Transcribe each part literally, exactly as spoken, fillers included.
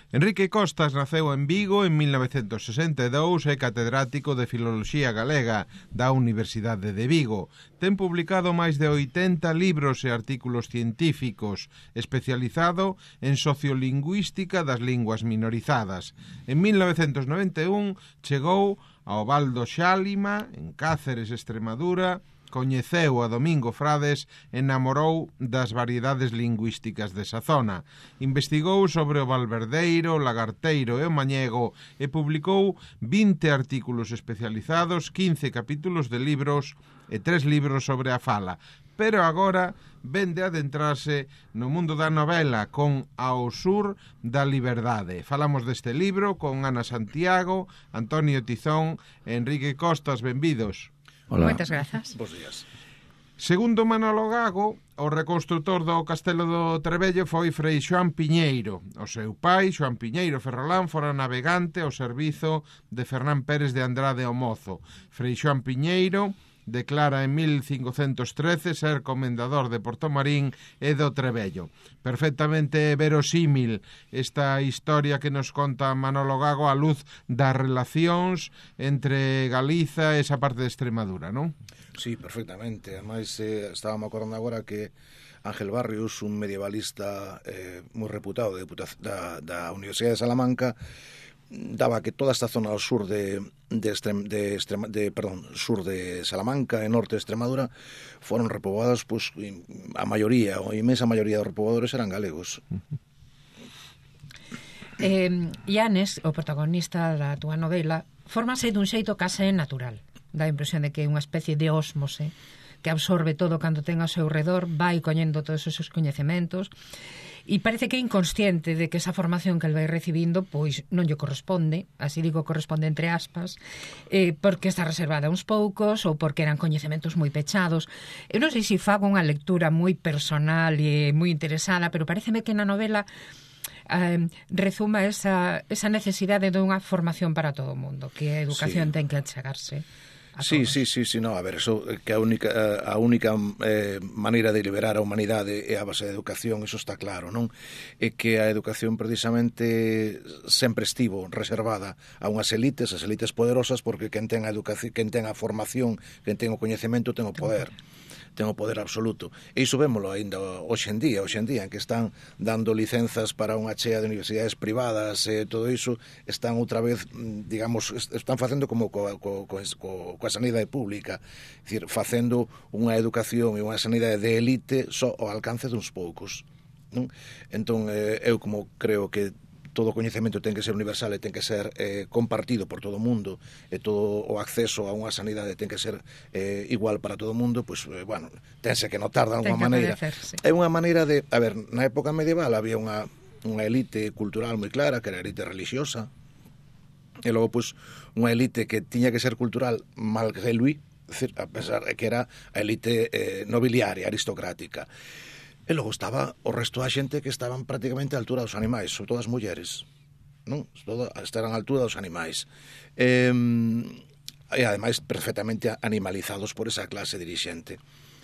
Enrique Costas naceu en Vigo en mil novecentos sesenta e dous e é catedrático de Filoloxía Galega da Universidade de Vigo. Ten publicado máis de oitenta libros e artículos científicos, especializado en sociolingüística das linguas minorizadas. En mil novecentos noventa e un chegou ao Val do Xálima, en Cáceres, Extremadura, coñeceu a Domingo Frades e namorou das variedades lingüísticas desa zona. Investigou sobre o valverdeiro, o lagarteiro e o mañego e publicou vinte artículos especializados, quince capítulos de libros e tres libros sobre a fala. Pero agora vende a adentrarse no mundo da novela con Ao sur da liberdade. Falamos deste libro con Ana Santiago, Antonio Tizón e Enrique Costas. Benvidos. Hola. Moitas grazas. Bos días. Segundo Manolo Gago, o reconstrutor do Castelo do Trebello foi Frei Xoán Piñeiro. O seu pai, Xoán Piñeiro Ferrolán, fora navegante ao servizo de Fernán Pérez de Andrade o Mozo. Frei Xoán Piñeiro declara en mil cincocentos trece ser comendador de Portomarín e do Trebello. Perfectamente verosímil esta historia que nos conta Manolo Gago á luz das relacións entre Galiza e esa parte de Extremadura, non? Sí, perfectamente. Ademais, eh, estábamos acordando agora que Ángel Barrios, un medievalista eh, moi reputado de da, da Universidade de Salamanca, daba que toda esta zona ao sur de de, extrem, de, extrem, de perdón, sur de Salamanca e norte de Extremadura foron repoboados, pois a maioría, ou a inmensa maioría dos repobadores eran galegos. Eh, Ianes, o protagonista da túa novela, fórmase dun xeito case natural. Dá a impresión de que é unha especie de ósmose que absorbe todo cando ten ao seu redor, vai coñendo todos os seus coñecementos. E parece que é inconsciente de que esa formación que el vai recibindo pois non lle corresponde, así digo corresponde entre aspas, eh, porque está reservada a uns poucos ou porque eran coñecementos moi pechados. Eu non sei se fago unha lectura moi personal e moi interesada, pero pareceme que na novela eh, rezuma esa, esa necesidade dunha formación para todo o mundo, que a educación sí. ten que achegarse. Sí, sí, sí, sí, no, a ver, eso que a única a única eh, maneira de liberar a humanidade é a base da educación, eso está claro, non? É que a educación precisamente sempre estivo reservada a unhas elites, as elites poderosas, porque quen ten a educación, quen ten a formación, quen ten o coñecemento ten o poder. ten o poder absoluto. E iso vémolo ainda hoxe en día, hoxe en día, en que están dando licenzas para unha chea de universidades privadas e todo iso, están outra vez, digamos, están facendo como coa, coa, coa, coa sanidade pública, é dicir, facendo unha educación e unha sanidade de élite só ao alcance duns poucos, non? Entón, eh, eu como creo que todo o coñecemento ten que ser universal e ten que ser eh, compartido por todo o mundo e todo o acceso a unha sanidade ten que ser eh, igual para todo o mundo, pois, pues, eh, bueno, tense que notar de alguma maneira. Aparecer, sí. É unha maneira de, a ver, na época medieval había unha, unha elite cultural moi clara, que era a elite religiosa, e logo, pois, pues, unha elite que tiña que ser cultural malgré lui, a pesar de que era a elite eh, nobiliaria, aristocrática. E logo estaba o resto da xente que estaban prácticamente á altura dos animais, sobre todo as mulleres, non? Todo, estaban á altura dos animais. E, e ademais perfectamente animalizados por esa clase dirixente.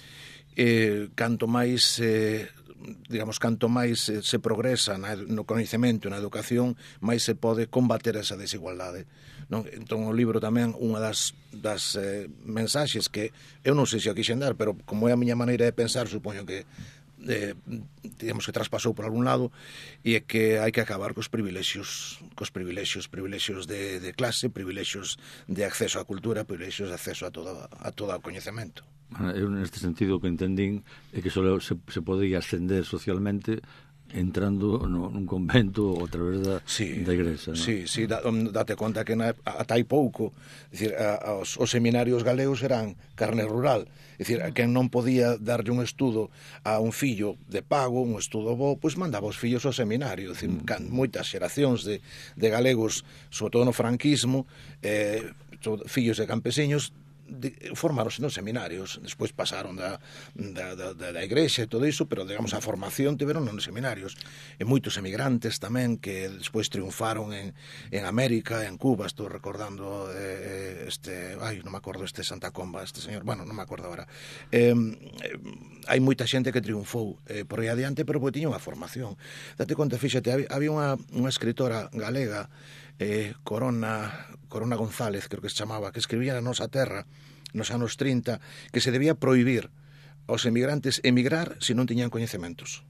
E, canto máis, eh, digamos, canto máis eh, se progresa na, no coñecemento e na educación, máis se pode combater esa desigualdade, non? Entón o libro tamén, unha das, das eh, mensaxes que eu non sei se o quixen dar, pero como é a miña maneira de pensar, supoño que Eh, digamos que traspasou por algún lado, e é que hai que acabar cos privilexios cos privilexios privilexios de, de clase, privilexios de acceso á cultura, privilexios de acceso a todo, a todo o coñecemento. Eu neste sentido que entendín é que só se, se podía ascender socialmente entrando no, nun convento ou a través da, sí, da igrexa, non? Sí, sí, dá, date conta que na, ata hai pouco, dicir, a, os, os seminarios galegos eran carne rural, dicir, a quen non podía darlle un estudo a un fillo de pago, un estudo bo, pois mandaba os fillos ao seminario, dicir, mm. moitas xeracións de, de galegos, sobre todo no franquismo, eh, fillos de campesiños, formaronse nos seminarios, despois pasaron da, da, da, da igrexa e todo iso, pero, digamos, a formación tiveron nos seminarios. E moitos emigrantes tamén que despois triunfaron en, en América, en Cuba, estou recordando eh, este, ai, non me acordo este Santa Comba, este señor, bueno, non me acordo agora. Eh, eh, hai moita xente que triunfou eh, por aí adiante, pero porque tiña unha formación. Date conta, fíxate, había unha, unha escritora galega, eh, Corona, Corona González, creo que se chamaba, que escribía na Nosa Terra, nos anos trinta, que se debía prohibir aos emigrantes emigrar se non tiñan coñecementos.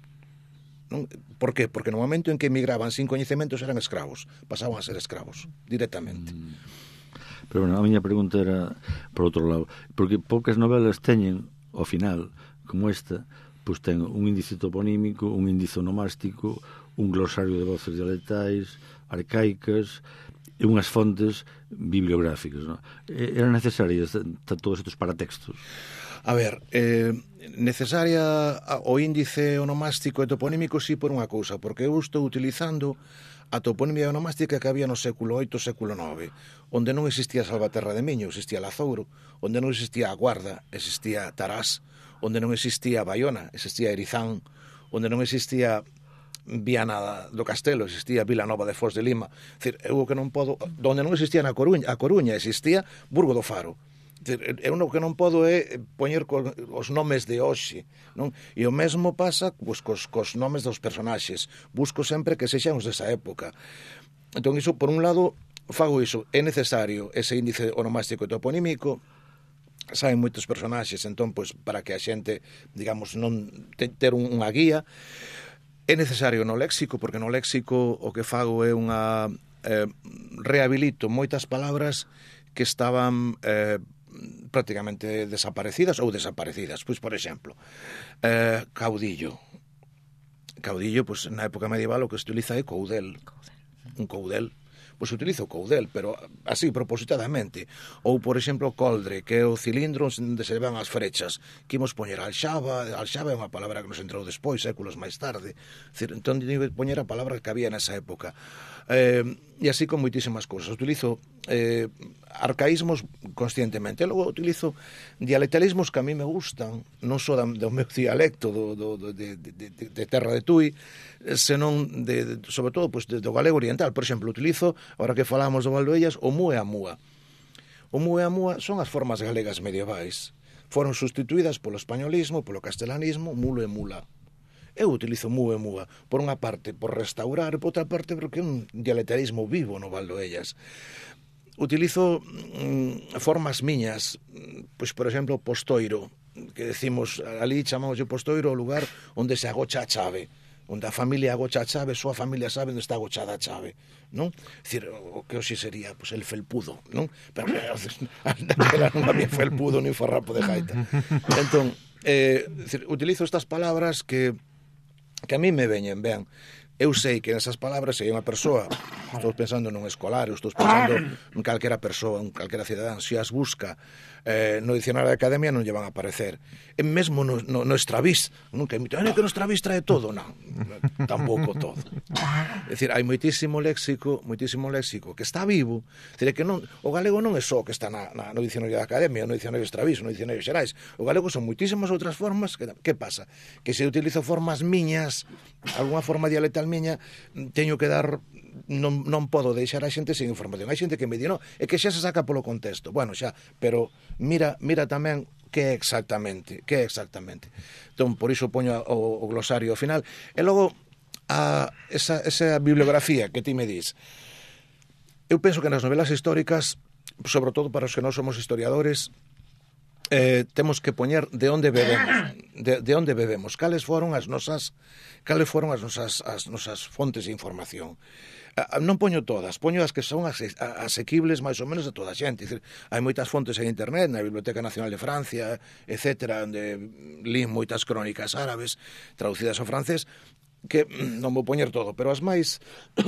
Non? Por qué? Porque no momento en que emigraban sin coñecementos eran escravos, pasaban a ser escravos, directamente. Mm. Pero, bueno, a miña pregunta era por outro lado, porque poucas novelas teñen, ao final, como esta, pois ten un índice toponímico, un índice onomástico, un glosario de voces dialectais, arcaicas e unhas fontes bibliográficas, non? Eran necesarias todos estes paratextos? A ver, eh, necesaria o índice onomástico e toponímico sí por unha cousa, porque eu estou utilizando a toponimia onomástica que había no século oito, século nove, onde non existía Salvaterra de Miño, existía Lazouro, onde non existía a Guarda, existía Tarás, onde non existía Baiona, existía Erizán, onde non existía Viana do Castelo, existía Vilanova de Foz de Lima. É dicir, eu que non podo, onde non existía na Coruña, a Coruña existía Burgo do Faro. É dicir, eu o que non podo é poñer co, os nomes de hoxe, non? E o mesmo pasa pues, cos, cos nomes dos personaxes. Busco sempre que sexan os desa época. Entón, iso, por un lado, fago iso. É necesario ese índice onomástico e toponímico. Saen moitos personaxes, entón, pues, para que a xente, digamos, non te, ter unha guía. É necesario no léxico, porque no léxico o que fago é unha... Eh, rehabilito moitas palabras que estaban eh, prácticamente desaparecidas ou desaparecidas. Pois, por exemplo, eh, caudillo. Caudillo, pues, na época medieval o que se utiliza é coudel. Un coudel. Pois utilizo o coudel, pero así, propositadamente. Ou, por exemplo, coldre, que é o cilindro onde se levan as frechas. Que imos poñer alxaba, alxaba é unha palabra que nos entrou despois, séculos máis tarde. Decir, entón, digo, poñer a palabra que había nesa época. Eh, e así con moitísimas cousas. Utilizo eh, arcaísmos conscientemente. E logo utilizo dialectalismos que a mí me gustan, non só do meu dialecto do, do, do, de, de, de terra de Tui, senón, de, de, sobre todo, pues, de, do galego oriental. Por exemplo, utilizo, agora que falamos do Valdoellas, o mu e a múa. O mu e a múa son as formas galegas medievais. Foron sustituídas polo españolismo, polo castelanismo, mulo e mula. Eu utilizo mu e múa, por unha parte, por restaurar, e por outra parte, porque é un dialectalismo vivo no Valdoellas. Utilizo mm, formas miñas, pois, por exemplo, postoiro, que decimos, ali chamamos de postoiro o lugar onde se agocha a chave, onde a familia agocha a chave, súa familia sabe onde está agochada a chave, non? É dicir, o que hoxe sería, pois, el felpudo, non? Pero daquela non había felpudo ni farrapo de gaita. Entón, eh, dicir, utilizo estas palabras que que a mí me veñen, ben. Eu sei que nesas palabras, se hai unha persoa, estou pensando nun escolar, estou pensando en calquera persoa, en calquera cidadán, se as busca eh, no dicionario da Academia non lle van a aparecer. E mesmo no, no, no Estravís, nunca imito, ah, que no Estravís trae todo, non, tampouco todo. É dicir, hai moitísimo léxico, moitísimo léxico que está vivo, é dicir, que non, o galego non é só que está na, na, no dicionario da Academia, no dicionario Estravís, no dicionario Xerais, o galego son moitísimas outras formas, que, que pasa? Que se utilizo formas miñas, algunha forma dialectal miña, teño que dar, non, non podo deixar a xente sin información. Hai xente que me di, no, é que xa se saca polo contexto. Bueno, xa, pero mira, mira tamén que é exactamente, que é exactamente. Entón, por iso poño o, o glosario ao final. E logo, a, esa, esa bibliografía que ti me dis, eu penso que nas novelas históricas, sobre todo para os que non somos historiadores, eh, temos que poñer de onde bebemos, de, de onde bebemos, cales foron as nosas, cales foron as nosas, as nosas fontes de información. Non poño todas, poño as que son asequibles máis ou menos a toda a xente. Dicir, hai moitas fontes en internet, na Biblioteca Nacional de Francia, etcétera, onde lín moitas crónicas árabes traducidas ao francés, que non vou poñer todo, pero as máis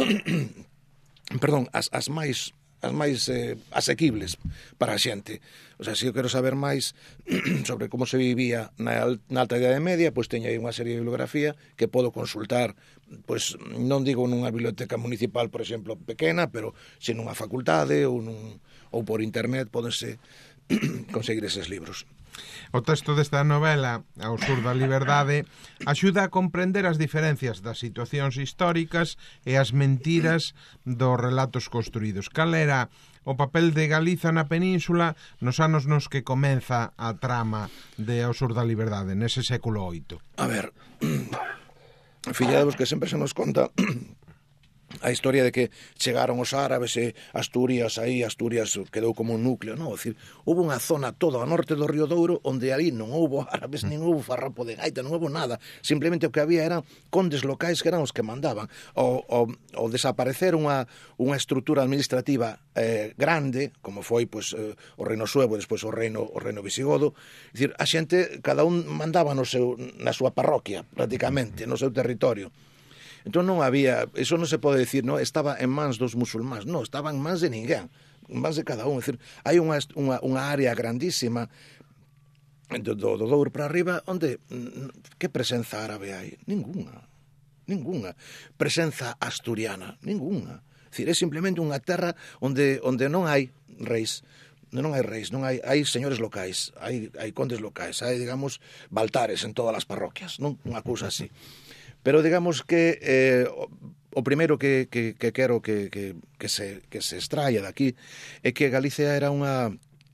perdón, as, as máis as máis eh, asequibles para a xente. O sea, se eu quero saber máis sobre como se vivía na, na Alta Idade Media, pois teño aí unha serie de bibliografía que podo consultar, pois non digo nunha biblioteca municipal, por exemplo, pequena, pero se nunha facultade ou, nun, ou por internet, pódense conseguir eses libros. O texto desta novela, Ao sur da liberdade, axuda a comprender as diferencias das situacións históricas e as mentiras dos relatos construídos. Cal era o papel de Galiza na península nos anos nos que comeza a trama de Ao sur da liberdade, nese século oito? A ver, fillados que sempre se nos conta a historia de que chegaron os árabes e Asturias, aí Asturias quedou como un núcleo, non? É dicir, houve unha zona toda ao norte do Río Douro onde ali non houve árabes, nin houve farrapo de gaita, non houve nada. Simplemente o que había eran condes locais que eran os que mandaban. O, o, o desaparecer unha, unha estrutura administrativa eh, grande, como foi pois, eh, o reino suevo, despois o reino, o reino visigodo, é dicir, a xente, cada un mandaba no seu, na súa parroquia, prácticamente, no seu territorio. Entón non había, eso non se pode decir, non, estaba en mans dos musulmáns, non, estaba en mans de ninguén, en mans de cada un. É dicir, hai unha, unha, unha área grandísima do, do, do Douro para arriba onde, que presenza árabe hai? Ninguna, ninguna. Presenza asturiana? Ninguna. É dicir, é simplemente unha terra onde, onde non hai reis, non hai reis, non hai, hai señores locais, hai, hai condes locais, hai, digamos, baltares en todas as parroquias, non? Unha cousa así. Pero digamos que eh, o primeiro que, que, que quero que, que, que, se, que se extraia daqui é que Galicia era unha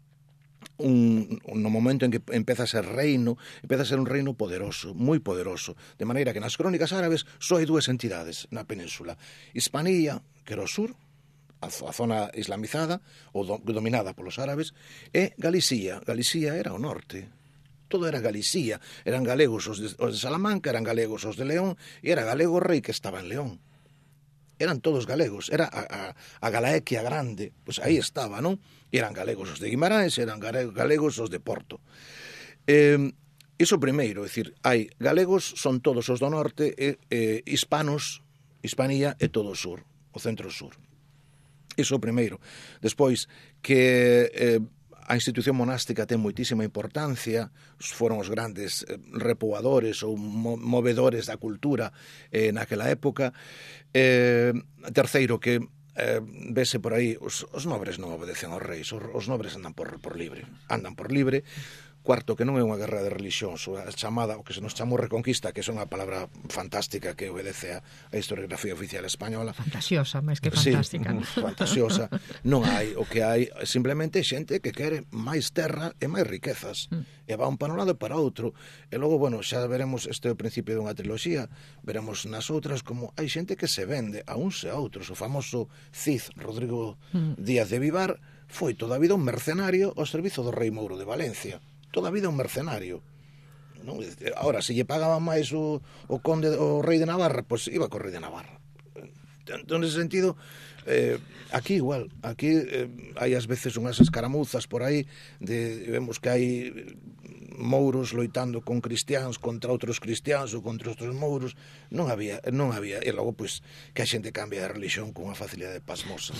un, no momento en que empeza a ser reino, empeza a ser un reino poderoso, moi poderoso, de maneira que nas crónicas árabes só hai dúas entidades na península: Hispanía, que era o sur, a, a zona islamizada ou do, dominada polos árabes, e Galicia, Galicia era o norte. Todo era Galicia, eran galegos os de, os de Salamanca, eran galegos os de León, e era galego o rei que estaba en León. Eran todos galegos, era a, a, a Galaequia grande, pois aí estaba, non? E eran galegos os de Guimarães, eran galegos os de Porto. Eh, iso primeiro, é dicir, hai galegos, son todos os do norte, e eh, hispanos, Hispanía e todo o sur, o centro-sur. Iso primeiro. Despois, que eh, a institución monástica ten moitísima importancia, foron os grandes repoadores ou movedores da cultura eh, naquela época. Eh, terceiro, que eh, vese por aí, os, os nobres non obedecen aos reis, os, os nobres andan por, por libre, andan por libre. Cuarto, que non é unha guerra de religións, a chamada, o que se nos chamou Reconquista, que é unha palabra fantástica que obedece a, a historiografía oficial española. Fantasiosa, máis que fantástica. Sí, fantasiosa. Non hai, o que hai simplemente xente que quere máis terra e máis riquezas. Mm. E va un para un lado e para outro. E logo, bueno, xa veremos, este é o principio dunha triloxía, veremos nas outras como hai xente que se vende a uns e a outros. O famoso Cid, Rodrigo mm. Díaz de Vivar, foi toda a vida un mercenario ao servizo do rei Mouro de Valencia. Toda a vida un mercenario. Non? Ahora, se lle pagaba máis o, o conde, o rei de Navarra, pois pues iba co rei de Navarra. Entón, nese sentido, eh, aquí igual, aquí eh, hai ás veces unhas escaramuzas por aí, de, vemos que hai mouros loitando con cristiáns contra outros cristiáns ou contra outros mouros. Non había, non había, e logo, pois, pues, que a xente cambia de religión con unha facilidade pasmosa.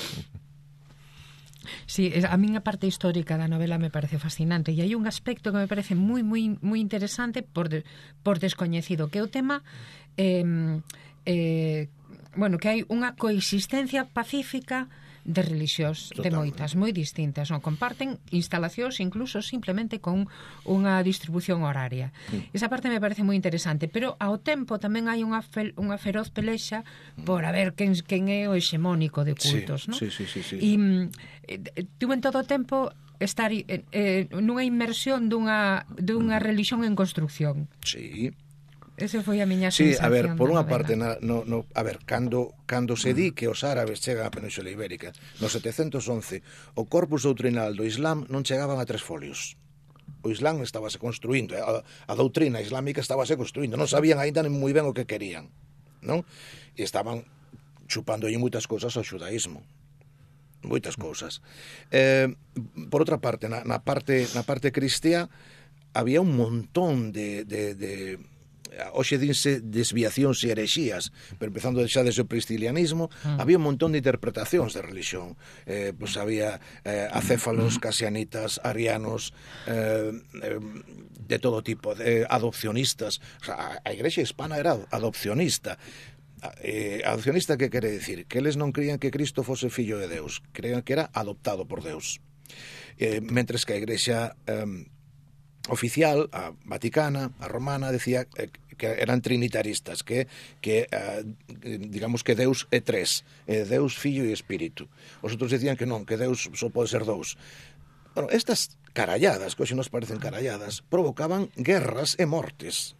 Sí, a min a parte histórica da novela me parece fascinante, e hai un aspecto que me parece moi moi moi interesante por de, por descoñecido, que é o tema eh, eh, bueno, que hai unha coexistencia pacífica de religións, de moitas, moi distintas, non comparten instalacións incluso simplemente con unha distribución horaria. Sí. Esa parte me parece moi interesante, pero ao tempo tamén hai unha, fel, unha feroz pelexa por a ver quen, quen é o hexemónico de cultos, sí, non? Sí, sí, sí, sí. E eh, tuve en todo o tempo estar eh, eh, nunha inmersión dunha, dunha religión en construcción. Sí. Ese foi a miña sí, sensación. A ver, por unha novela. parte, na, no, no, a ver, cando, cando se di que os árabes chegan á Península Ibérica no setecentos once, o corpus doutrinal do Islam non chegaban a tres folios. O Islam estábase construindo, a, a doutrina islámica estábase construindo, non sabían aínda moi ben o que querían, non? E estaban chupando aí moitas cousas ao xudaísmo. Moitas cousas. Eh, por outra parte, na, na parte na parte cristiá había un montón de... de, de hoxe dinse desviacións e herexías, pero empezando xa desde o priscilianismo, mm. había un montón de interpretacións de religión. Eh, pues había eh, acéfalos, casianitas, arianos, eh, eh, de todo tipo, de adopcionistas. O sea, a igrexa hispana era adopcionista. Eh, adopcionista, que quere decir? Que eles non creían que Cristo fose fillo de Deus, creían que era adoptado por Deus. Eh, mentres que a Igrexa eh, oficial, a Vaticana, a Romana, decía eh, que eran trinitaristas, que, que eh, digamos que Deus é tres, eh, Deus, Fillo e Espírito. Os outros decían que non, que Deus só pode ser dous. Bueno, estas caralladas, que hoxe nos parecen caralladas, provocaban guerras e mortes.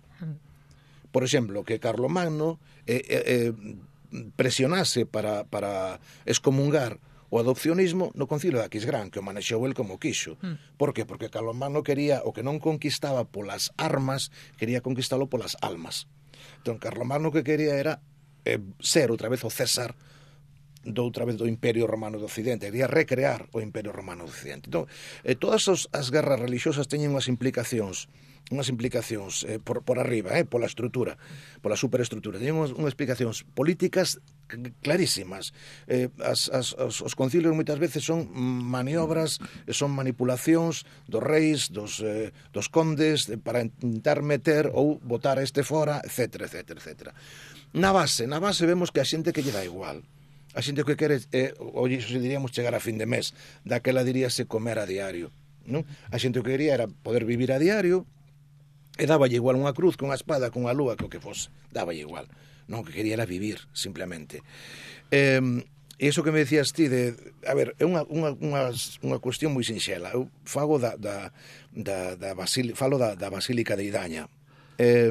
Por exemplo, que Carlomagno eh, eh, presionase para, para excomungar o adopcionismo no concilio de Aquisgrán, que o manexou el como quixo. Mm. Por qué? Porque Carlomagno quería, o que non conquistaba polas armas, quería conquistalo polas almas. Entón, Carlomagno que quería era eh, ser outra vez o César do outra vez do Imperio Romano do Occidente, quería recrear o Imperio Romano do Occidente. Entón, eh, todas os, as guerras religiosas teñen unhas implicacións unhas implicacións eh, por, por arriba, eh, pola estrutura, pola superestrutura. Teñen unhas, unhas explicacións políticas clarísimas. Eh, as, as, os, os concilios moitas veces son maniobras, son manipulacións dos reis, dos, eh, dos condes, de, para intentar meter ou botar a este fora, etcétera, etcétera, etcétera. Na base, na base vemos que a xente que lle dá igual. A xente que quere, eh, hoxe se diríamos chegar a fin de mes, daquela diríase comer a diario. Non? A xente que quería era poder vivir a diario, e dáballe igual unha cruz, con unha espada, con unha lúa, que o que fose, dáballe igual. Non, que quería era vivir, simplemente. Eh, e iso que me decías ti de, a ver, é unha, unha, unha, unha cuestión moi sinxela. Eu fago da, da, da, da Basílica, falo da, da Basílica de Idaña. Eh,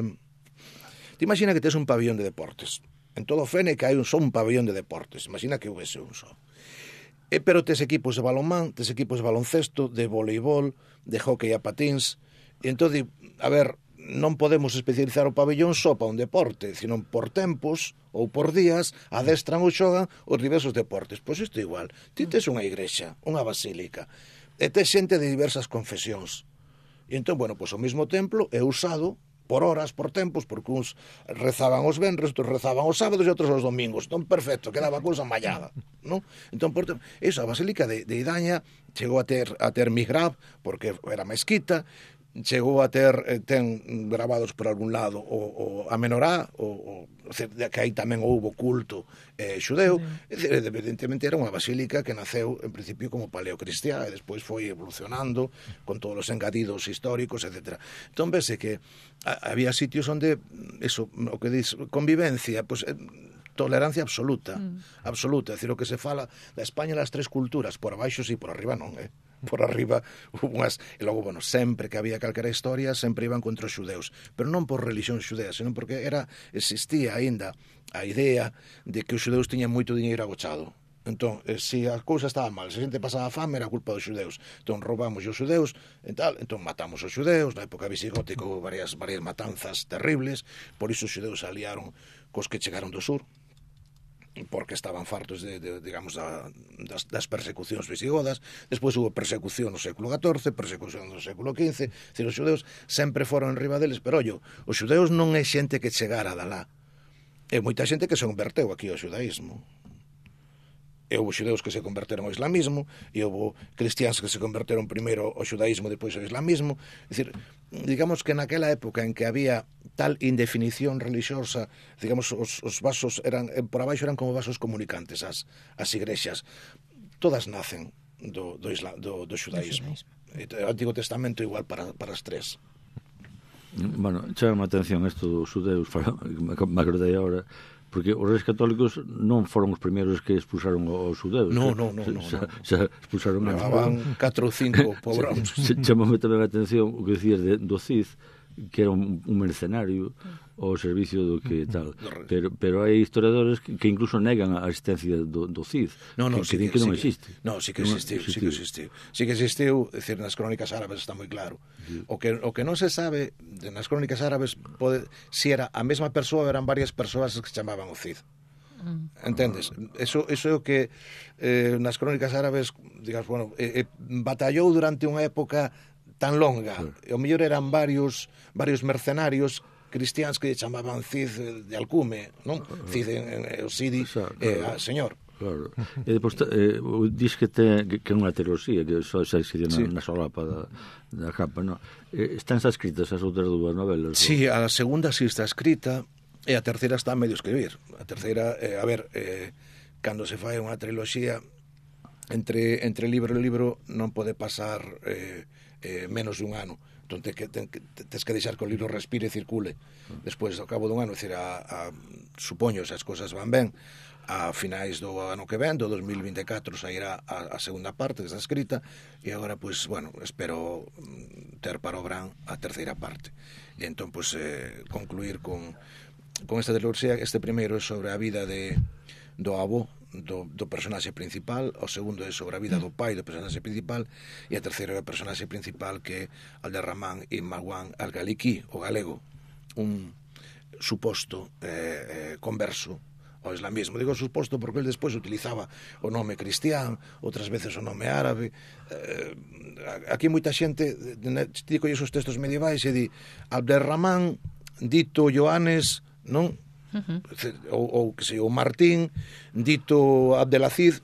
te imagina que tes un pabillón de deportes. En todo o Fene que hai un só un pabillón de deportes. Imagina que houvese un só. E, pero tes equipos de balonmán, tes equipos de baloncesto, de voleibol, de hóquei a patins. E entón, a ver, non podemos especializar o pabellón só para un deporte, sino por tempos ou por días adestran ou xogan os diversos deportes. Pois isto igual. Ti tes unha igrexa, unha basílica, e tes xente de diversas confesións. E entón, bueno, pois o mesmo templo é usado por horas, por tempos, porque uns rezaban os venres, outros rezaban os sábados e outros os domingos. Entón, perfecto, quedaba a cousa mallada, non? Entón, por tempo, esa basílica de, de Idaña chegou a ter, a ter mihrab, porque era mesquita, chegou a ter, ten gravados por algún lado o, o a menorá, o, o, que aí tamén houbo culto eh, xudeu. Sí. Evidentemente era unha basílica que naceu en principio como paleocristiá e despois foi evolucionando con todos os engadidos históricos, etcétera. Entón vese que a, había sitios onde eso, o que dis, convivencia, pues, eh, tolerancia absoluta, mm. absoluta, é dicir, o que se fala da España das tres culturas, por abaixo sí, por arriba non, eh? Por arriba unhas, e logo, bueno, sempre que había calquera historia, sempre iban contra os xudeus, pero non por religión xudea, senón porque era, existía aínda a idea de que os xudeus tiñan moito diñeiro agochado. Entón, eh, se a cousa estaba mal, se a xente pasaba fame, era culpa dos xudeus. Entón, roubamos os xudeus, e tal, entón matamos os xudeus, na época visigótica houve varias, varias matanzas terribles, por iso os xudeus se aliaron cos que chegaron do sur, porque estaban fartos de, de digamos, da, das, das persecucións visigodas. Despois hubo persecución no século catorce, persecución no século quince, decir, os xudeus sempre foron en riba deles, pero ollo, os xudeus non é xente que chegara da lá, é moita xente que se converteu aquí ao xudaísmo. E houve xudeus que se converteron ao islamismo, e houve cristiáns que se converteron primeiro ao xudaísmo e depois ao islamismo. É dicir, digamos que naquela época en que había tal indefinición religiosa, digamos, os, os vasos eran, por abaixo eran como vasos comunicantes as, as igrexas. Todas nacen do, do, isla, do, do xudaísmo. O Antigo Testamento igual para, para as tres. Bueno, chama a atención isto dos xudeus, me acordei agora, porque os reis católicos non foron os primeiros que expulsaron os xudeus. Non, non, non. Xa, xa expulsaron a... Levaban catro ou cinco pobróns. Chamame tamén a atención o que decías de, do Cid, que era un, un mercenario ao servicio do que tal. Pero, pero hai historiadores que, que incluso negan a existencia do, do Cid, no, no, que, sí que, que, que non sí existe. No, sí que existiu, sí que existiu. Sí que existiu, é dicir, nas crónicas árabes está moi claro. Sí. O que o que non se sabe nas crónicas árabes pode, si era a mesma persoa, eran varias persoas que se chamaban o Cid. Entendes? Eso, eso é o que eh, nas crónicas árabes, digamos, bueno, eh, eh, batallou durante unha época tan longa. Claro. E o mellor eran varios varios mercenarios cristiáns que chamaban Cid de alcume, non? Cid en, en, o Sidi, claro, eh, a señor. Claro. E depois eh, dis que te, que, que é unha teoloxía que só se existe na, sí. na solapa da, da capa, non? Eh, están xa escritas as outras dúas novelas? Sí, a segunda sí está escrita e a terceira está a medio escribir. A terceira, eh, a ver, eh, cando se fai unha triloxía, entre, entre libro e libro non pode pasar eh, eh, menos de un ano. Entón, te, te, te, tens que deixar que o libro respire e circule. Despois, ao cabo dun ano, decir, a, a, supoño, se as cosas van ben, a finais do ano que ven, do dos mil vinte e catro, sairá a, a segunda parte que está escrita, e agora, pois, bueno, espero ter para o verán a terceira parte. E entón, pois, eh, concluir con, con esta triloxía. Este primeiro é sobre a vida de, do avó, do, do personaxe principal, o segundo é sobre a vida do pai do personaxe principal, e a terceira é o personaxe principal, que é Abderramán Ibn Marwan al-Ghaliki, o galego, un suposto eh, eh, converso ao islamismo. Digo suposto porque el despois utilizaba o nome cristián, outras veces o nome árabe. Eh, aquí moita xente ti colles os textos medievais e di Abderramán dito Joanes, non? Uh-huh. ou, ou que sei, o Martín dito Abdelaziz,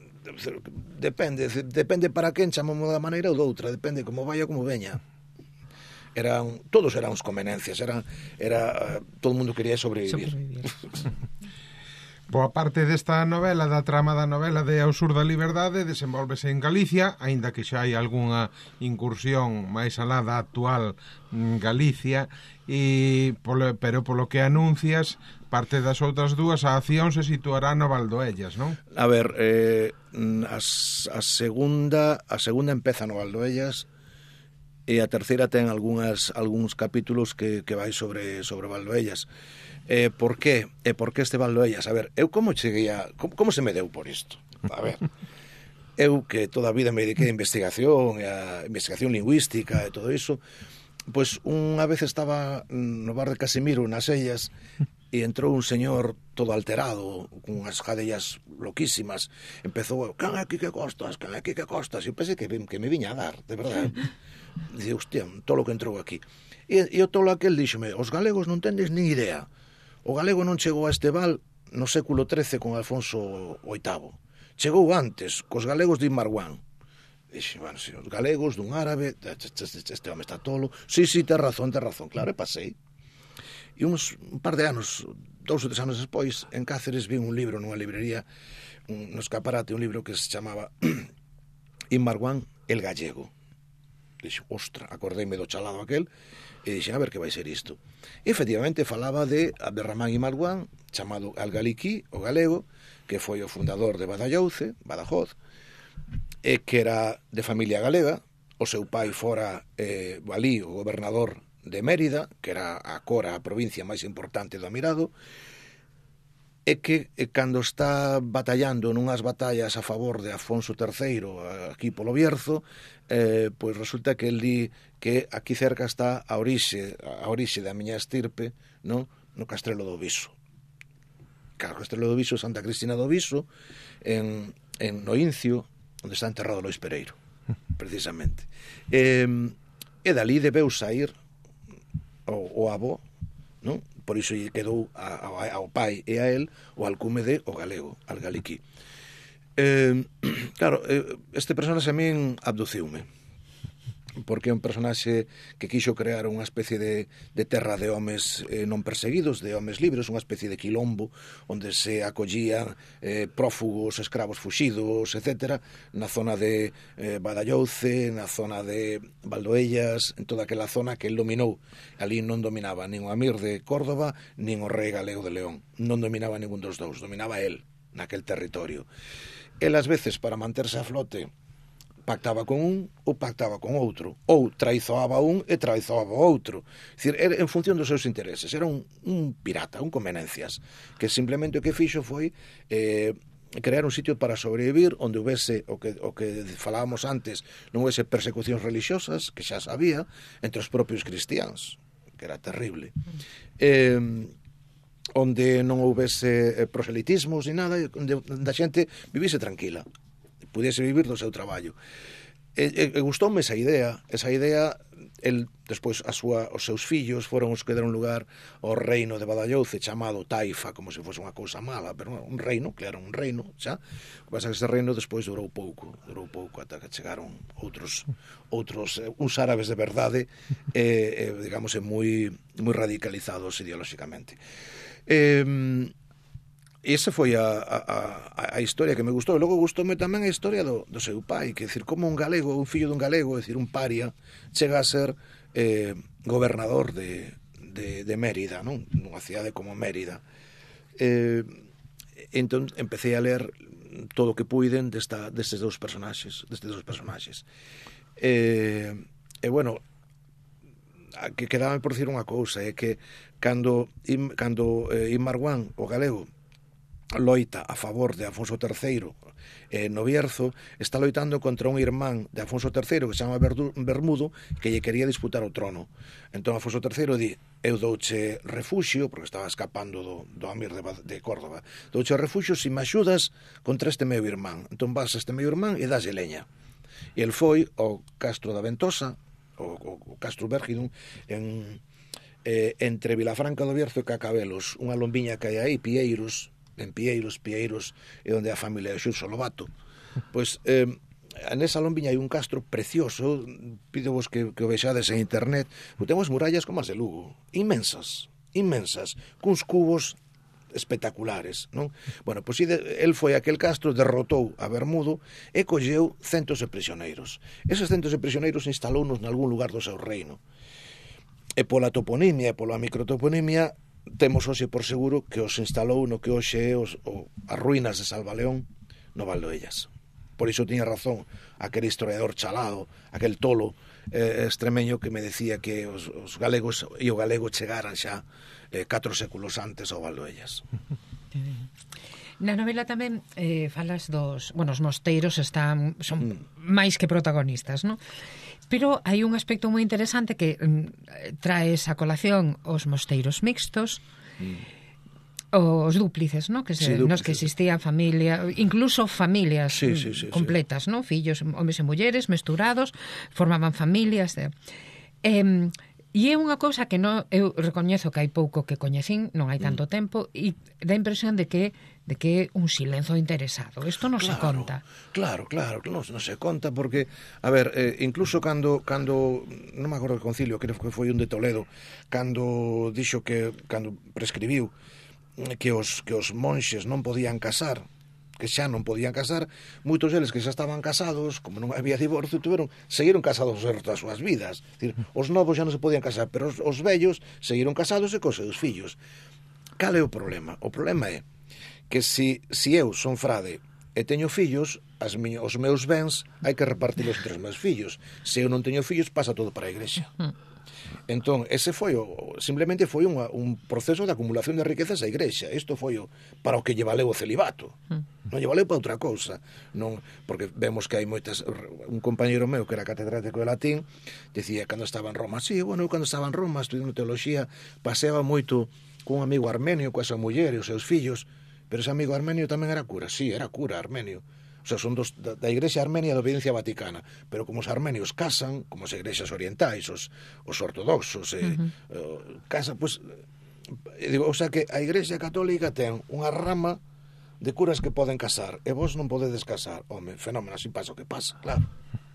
depende depende para quen chamamos da maneira ou doutra, depende como vaya como veña. Eran, todos eran uns convenencias, eran, era, todo o mundo quería sobrevivir, sobrevivir. Boa parte desta novela, da trama da novela de Ao sur da liberdade, desenvolvese en Galicia, aínda que xa hai algunha incursión máis alá da actual Galicia, e polo, pero polo que anuncias, parte das outras dúas, a acción se situará no Valdoellas, non? A ver, eh, as, a segunda a segunda empeza no Valdoellas, e a terceira ten algunhas algúns capítulos que, que vai sobre sobre Valdoellas. Eh, por qué? E por que este Valdoellas? A ver, eu como cheguei a... Como, como se me deu por isto? A ver, eu que toda a vida me dediquei a investigación, a investigación lingüística e todo iso, pois unha vez estaba no bar de Casimiro, nas Ellas, e entrou un señor todo alterado, con unhas jadellas loquísimas, empezou, can é aquí que costas, can é aquí que costas, e eu pensei que, que me viña a dar, de verdade. Dice, hostia, todo o que entrou aquí. E, e o tolo aquel díxome, os galegos non tendes nin idea. O galego non chegou a este val no século trece con Alfonso oitavo. Chegou antes, cos galegos de Ibn Marwan. Dixe, bueno, si, os galegos dun árabe, este home está tolo. Sí, sí, ten razón, ten razón, claro, e pasei. E uns un par de anos, dous ou tres anos despois, en Cáceres vi un libro nunha librería, un, no escaparate, un libro que se chamaba Ibn Marwan el gallego. Dixe, ostra, acordeime do chalado aquel, e dixen, a ver que vai ser isto. E efectivamente falaba de Abderramán Ibn Marwan, chamado al-Ghaliki, o galego, que foi o fundador de Badajoz, Badajoz, e que era de familia galega. O seu pai fora eh, Valí, o gobernador de Mérida, que era a Cora, a provincia máis importante do Amirado, e que e cando está batallando nunhas batallas a favor de Afonso terceiro aquí polo Bierzo, eh, pois resulta que el di que aquí cerca está a orixe a orixe da miña estirpe, non? No Castrelo do Viso. Claro, Castrelo do Viso, Santa Cristina do Viso, en, en no Incio, onde está enterrado Lois Pereiro, precisamente. E, e dali debeu sair o, o avó, non? Por iso quedou a, a, ao pai e a el o alcume de o galego, al-Ghaliki. Eh, claro, este personaxe a min abduciume, porque é un personaxe que quixo crear unha especie de, de terra de homes eh, non perseguidos, de homes libres, unha especie de quilombo onde se acollían eh, prófugos, escravos fuxidos, etcétera, na zona de eh, Badajoz, na zona de Valdoellas, en toda aquela zona que el dominou. Ali non dominaba nin o Amir de Córdoba, nin o rei galego de León. Non dominaba ningún dos dous, dominaba el naquel territorio. El, ás veces, para manterse a flote, pactaba con un ou pactaba con outro, ou traizoaba un e traizoaba outro. É dicir, era en función dos seus intereses. Era un, un pirata, un convenencias, que simplemente o que fixo foi eh, crear un sitio para sobrevivir onde houvese o que, o que falábamos antes, non houvese persecucións religiosas, que xa sabía, entre os propios cristiáns, que era terrible. Eh, onde non houvese proselitismos ni nada, onde a xente vivise tranquila, pudiese vivir do seu traballo. E, e, e gustoume esa idea, esa idea, el, despois, a súa, os seus fillos foron os que deron lugar ao reino de Badajoz, chamado Taifa, como se fose unha cousa mala, pero un reino, claro, un reino, xa. O que pasa que ese reino despois durou pouco, durou pouco, ata que chegaron outros, outros, eh, uns árabes de verdade, eh, eh, digamos, moi, moi radicalizados ideolóxicamente. Eh, E esa foi a, a, a historia que me gustou. E logo gustoume tamén a historia do, do seu pai, que decir, como un galego, un fillo dun galego, decir, un paria, chega a ser eh, gobernador de, de, de Mérida, non? Nunha cidade como Mérida. Eh, entón, empecé a ler todo o que puiden desta, destes dous personaxes, destes dous personaxes. Eh, e, bueno, que quedaba por decir unha cousa, é que cando, cando eh, Imarguán, o galego, loita a favor de Afonso terceiro eh, no Bierzo, está loitando contra un irmán de Afonso terceiro que se chama Bermudo, que lle quería disputar o trono. Entón Afonso terceiro di, eu douche refuxio, porque estaba escapando do, do Amir de, de Córdoba, douche refuxio se me axudas contra este meu irmán. Entón vas a este meu irmán e daslle leña. E el foi ao Castro da Ventosa, o, o, o Castro Bérgido, en, eh, entre Vilafranca do Bierzo e Cacabelos, unha lombiña que hai aí, Pieiros, en Pieiros, Pieiros, e onde a familia de Xurxo Lobato. Pois, eh, nesa lombiña hai un castro precioso, pidovos que, que o vexades en internet, temos murallas como as de Lugo, inmensas, inmensas, cuns cubos espectaculares, non? Bueno, pois el foi a aquel castro, derrotou a Bermudo e colleu centos de prisioneiros. Eses centos de prisioneiros instalounos nalgún lugar do seu reino. E pola toponimia e pola microtoponimia temos hoxe por seguro que os instalou no que hoxe é os, o, as ruínas de Salvaleón no Valdoellas. Por iso tiña razón aquel historiador chalado, aquel tolo eh, extremeño que me decía que os, os galegos e o galego chegaran xa eh, catro séculos antes ao Valdoellas. Na novela tamén eh, falas dos... Bueno, os mosteiros están son mm. máis que protagonistas, non? Pero hai un aspecto moi interesante que mm, traes a colación os mosteiros mixtos, mm. os dúplices, ¿no? Que se, sí, dúplices, nos que existían familia, incluso familias sí, sí, sí, completas, sí. ¿No? Fillos, homes e mulleres mesturados, formaban familias. De... Eh, e é unha cousa que non, eu recoñezo que hai pouco que coñecín, non hai tanto mm. tempo, e dá a impresión de que de que é un silenzo interesado. Isto non claro, se conta. Claro, claro, non, non se conta porque, a ver, eh, incluso cando, cando non me acordo do concilio, creo que foi un de Toledo, cando dixo que, cando prescribiu que os, que os monxes non podían casar, que xa non podían casar, moitos deles que xa estaban casados, como non había divorcio, tuveron, seguiron casados o resto das súas vidas. Decir, os novos xa non se podían casar, pero os, os vellos seguiron casados e cos seus fillos. Cal é o problema? O problema é que si, si eu son frade e teño fillos, as mi, os meus bens hai que repartilos entre os meus fillos. Se eu non teño fillos, pasa todo para a igrexa. Entón, ese foi o, simplemente foi unha, un proceso de acumulación de riquezas a igrexa. Isto foi o, para o que lle valeu o celibato. Non lle valeu para outra cousa. Non, porque vemos que hai moitas... Un compañeiro meu que era catedrático de latín decía, cando estaba en Roma, sí, bueno, eu cando estaba en Roma estudiando teología, paseaba moito cun amigo armenio, coa súa muller e os seus fillos. Pero ese amigo armenio tamén era cura. Sí, era cura armenio. O sea, son dos, da, da Igrexa Armenia da Obediencia Vaticana. Pero como os armenios casan, como as igrexas orientais, os, os ortodoxos, eh, uh-huh. eh, casan, pues, eh, digo, o sea que a Igrexa Católica ten unha rama de curas que poden casar, e vos non podedes casar. Home, fenómeno, así pasa o que pasa, claro.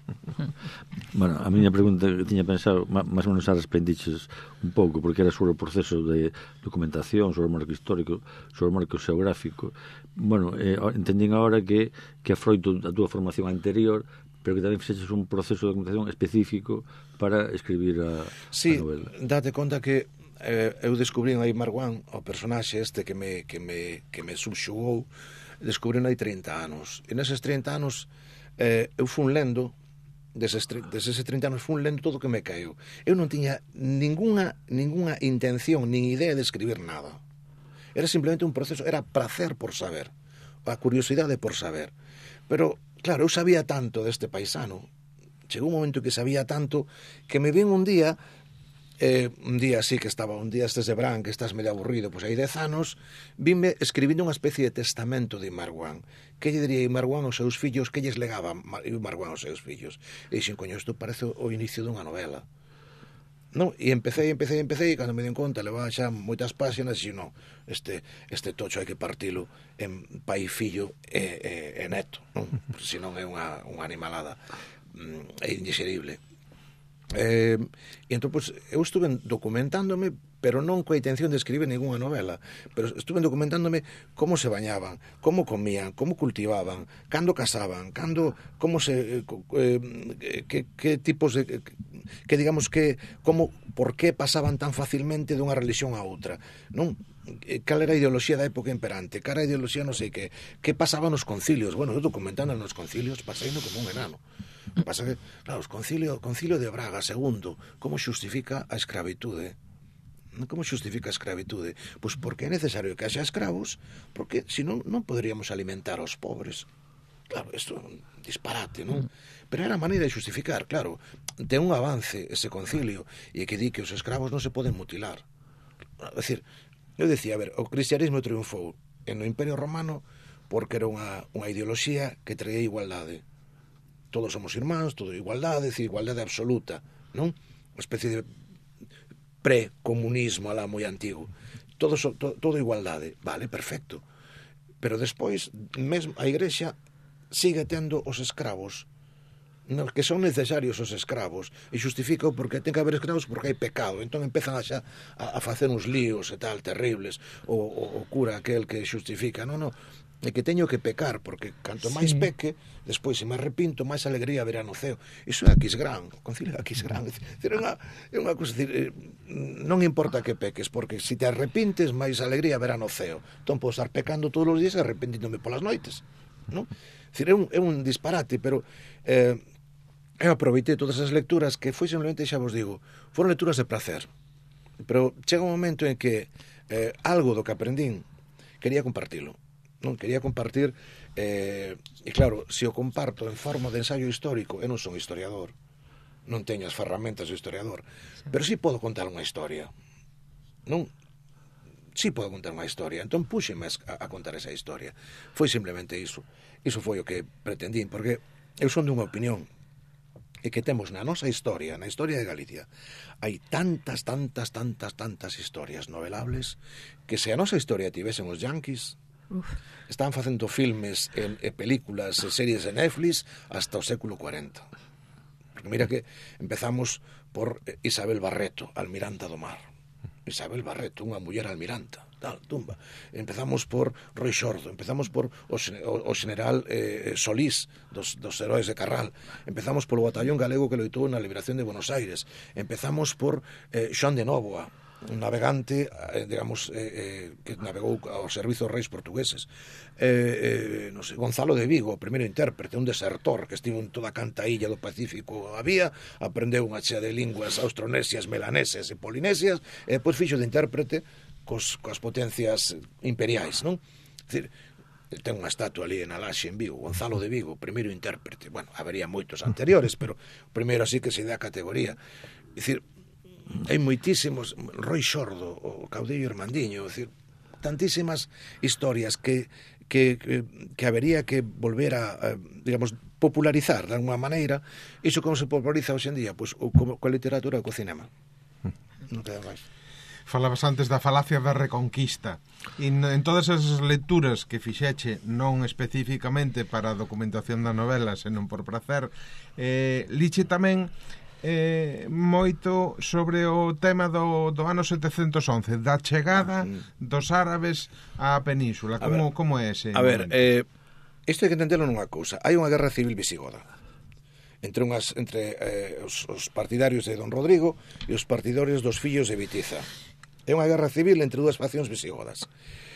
Bueno, a miña pregunta que tiña pensado máis ou menos a respendiches un pouco, porque era sobre o proceso de documentación, sobre o marco histórico, sobre o marco xeográfico. Bueno, eh, entendín agora que, que afroito da túa formación anterior, pero que tamén fixeches un proceso de documentación específico para escribir a, sí, a novela. Sí, date conta que eh, eu descubrín aí Marguán, o personaxe este que me, que me, que me subxugou, descubrín hai trinta anos. E neses trinta anos eh, eu fun lendo deses, deses trinta anos fun lendo todo o que me caeu. Eu non tiña ninguna, ninguna intención, nin idea de escribir nada. Era simplemente un proceso, era placer por saber, a curiosidade por saber. Pero, claro, eu sabía tanto deste paisano, chegou un momento que sabía tanto, que me vin un día, eh, un día así que estaba, un día estes de Brán, que estás medio aburrido, pois hai dez anos, vime escribindo unha especie de testamento de Imarguán. Que lle diría Imarguán aos seus fillos, que lles legaba Imarguán aos seus fillos? E dixen, coño, isto parece o inicio dunha novela. Non, e empecé, empecé, empecé, e cando me den conta, levaba xa moitas páxinas, e non, este, este tocho hai que partilo en pai, fillo e, e, e neto, non? Se non é unha, unha animalada, é indigerible. Eh, e entón, pois, eu estuve documentándome pero non coa intención de escribir ninguna novela, pero estuve documentándome como se bañaban, como comían, como cultivaban, cando casaban, cando, como se, eh, que, que tipos de, que digamos que, como, por que pasaban tan facilmente dunha religión a outra, non? Cal era a ideoloxía da época imperante, cal era a ideoloxía non sei que, que pasaba nos concilios, bueno, eu documentando nos concilios paseino como un enano. Pasa que, claro, o concilio, concilio de Braga segundo, como xustifica a escravitude? Como xustifica a escravitude? Pois porque é necesario que haxa escravos, porque senón non poderíamos alimentar aos pobres. Claro, isto é un disparate, non? Pero era a maneira de xustificar, claro, ten un avance ese concilio, e que di que os escravos non se poden mutilar. É dicir, eu decía, a ver, o cristianismo triunfou en o Imperio Romano porque era unha, unha ideoloxía que traía igualdade. Todos somos irmáns, todo igualdade, decir, igualdade absoluta, non? Unha especie de pre-comunismo alá moi antigo. Todo, todo, todo igualdade. Vale, perfecto. Pero despois, mesmo a Igrexa sigue tendo os escravos, no, que son necesarios os escravos, e xustifica porque ten que haber escravos porque hai pecado. Entón empezan a, xa, a, a facer uns líos e tal, terribles. O, o, o cura aquel que xustifica. Non, non. É que teño que pecar, porque canto máis sí. peque, despois se me arrepinto, máis alegría verá no ceo. Iso é Aquisgrán, o concilio de Aquisgrán. É unha, é unha cousa, decir, non importa que peques, porque se te arrepintes, máis alegría verá no ceo. Entón podo estar pecando todos os días e arrepentíndome polas noites. Non? Decir, é, un, é un disparate, pero eh, eu aproveitei todas as lecturas que foi simplemente, xa vos digo, foron lecturas de placer. Pero chega un momento en que eh, algo do que aprendín quería compartilo. Non quería compartir, eh, e claro, se o comparto en forma de ensaio histórico, eu non son historiador, non teño as ferramentas do historiador, sí. pero sí podo contar unha historia, non? Sí podo contar unha historia, entón puxeme a, a contar esa historia. Foi simplemente iso, iso foi o que pretendín, porque eu son dunha opinión, e que temos na nosa historia, na historia de Galicia, hai tantas, tantas, tantas, tantas historias novelables, que se a nosa historia tivesen os yanquis, Uf. Están facendo filmes e, e películas e series de Netflix hasta o século cuarenta. Porque mira que empezamos por Isabel Barreto, almiranta do mar. Isabel Barreto, unha muller almiranta, tal, tumba. Empezamos por Roi Xordo, empezamos por o, o, o general eh, Solís dos, dos heróis de Carral, empezamos polo batallón galego que loitou na liberación de Buenos Aires, empezamos por eh, Xoán de Nóvoa, un navegante, eh, digamos, eh, eh, que navegou ao servizo dos reis portugueses. Eh, eh, no sei, Gonzalo de Vigo, o primeiro intérprete, un desertor que estivo en toda a canta illa do Pacífico había, aprendeu unha chea de linguas austronesias, melaneses e polinesias, e depois fixo de intérprete cos, coas potencias imperiais, non? É dicir, ten unha estatua ali en Alaxe, en Vigo, Gonzalo de Vigo, primeiro intérprete. Bueno, habería moitos anteriores, pero o primeiro así que se dá a categoría. É dicir, hai moitísimos, Roi Xordo, o caudillo Irmandiño, é dicir, tantísimas historias que, que, que, que habería que volver a, a, digamos, popularizar de alguma maneira. Iso como se populariza hoxe en día? Pois pues, co, coa literatura e co cinema. Non queda máis. Falabas antes da falacia da reconquista. E en todas esas lecturas que fixeche, non especificamente para a documentación da novela, senón por prazer, eh, liche tamén eh, moito sobre o tema do, do ano setecentos once, da chegada dos árabes á península. Como, ver, como é ese? A ver, eh, isto hai que entenderlo nunha cousa. Hai unha guerra civil visigoda entre unhas entre eh, os, os partidarios de Don Rodrigo e os partidarios dos fillos de Vitiza. É unha guerra civil entre dúas faccións visigodas.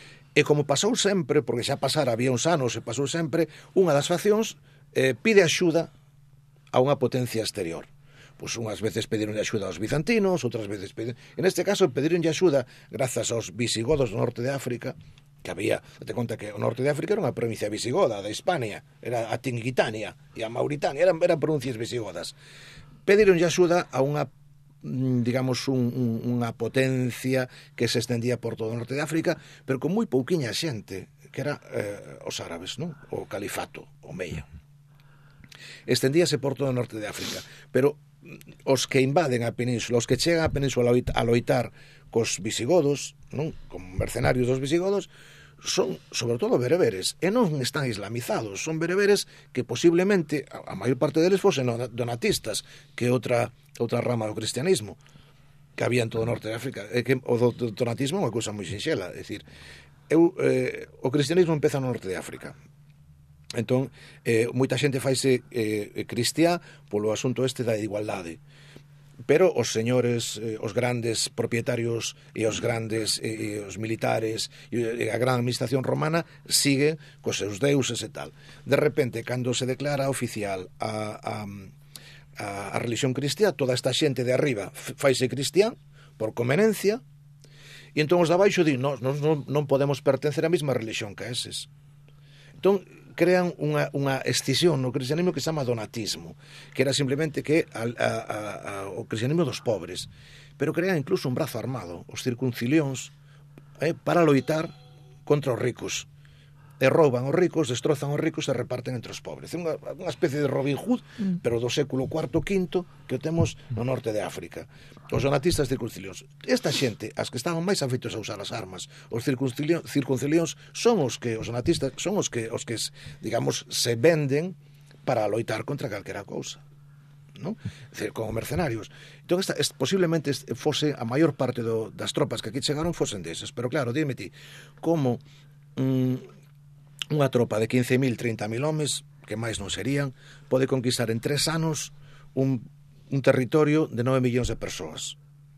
E como pasou sempre, porque xa pasara había uns anos e pasou sempre, unha das faccións eh, pide axuda a unha potencia exterior. Pois unhas veces pediron axuda aos bizantinos, outras veces pediron... En este caso pediron axuda grazas aos visigodos do norte de África, que había, te conta que o norte de África era unha provincia visigoda da Hispania, era a Tinguitania e a Mauritania, eran, eran provincias visigodas. Pediron axuda a unha, digamos, un, un, unha potencia que se extendía por todo o norte de África, pero con moi pouquiña xente, que era eh, os árabes, non? O califato, o Meia. Extendíase por todo o norte de África, pero os que invaden a península, os que chegan a península a loitar cos visigodos, non? Como mercenarios dos visigodos, son sobre todo bereberes, e non están islamizados, son bereberes que posiblemente a maior parte deles fosen donatistas, que é outra outra rama do cristianismo. que había en todo o norte de África. É que o donatismo é unha cousa moi sinxela, é dicir, eu, eh, o cristianismo empeza no norte de África. Entón, eh, moita xente faise eh, cristiá polo asunto este da igualdade. Pero os señores, eh, os grandes propietarios e os grandes eh, os militares e a gran administración romana sigue cos seus deuses e tal. De repente, cando se declara oficial a, a, a, a religión cristiá, toda esta xente de arriba faise cristián por conveniencia, e entón os de abaixo din, non, non, non podemos pertencer á mesma religión que eses. Entón, crean unha, unha escisión no cristianismo que se chama donatismo, que era simplemente que a, a, a, o cristianismo dos pobres, pero crean incluso un brazo armado, os circuncilións, eh, para loitar contra os ricos. E rouban os ricos, destrozan os ricos e reparten entre os pobres. É unha, unha especie de Robin Hood, mm. pero do século cuarto, quinto, que o temos no norte de África. Os donatistas circuncilións. Esta xente, as que estaban máis afeitos a usar as armas, os circuncilións, circuncilións son os que, os donatistas, son os que, os que, digamos, se venden para loitar contra calquera cousa, ¿no? É dicir, como mercenarios. Entón, esta, est, posiblemente fose a maior parte do, das tropas que aquí chegaron fosen deses. Pero claro, dime ti, como... Mm, unha tropa de quince mil, trinta mil homes, que máis non serían, pode conquistar en tres anos un, un territorio de nove millóns de persoas.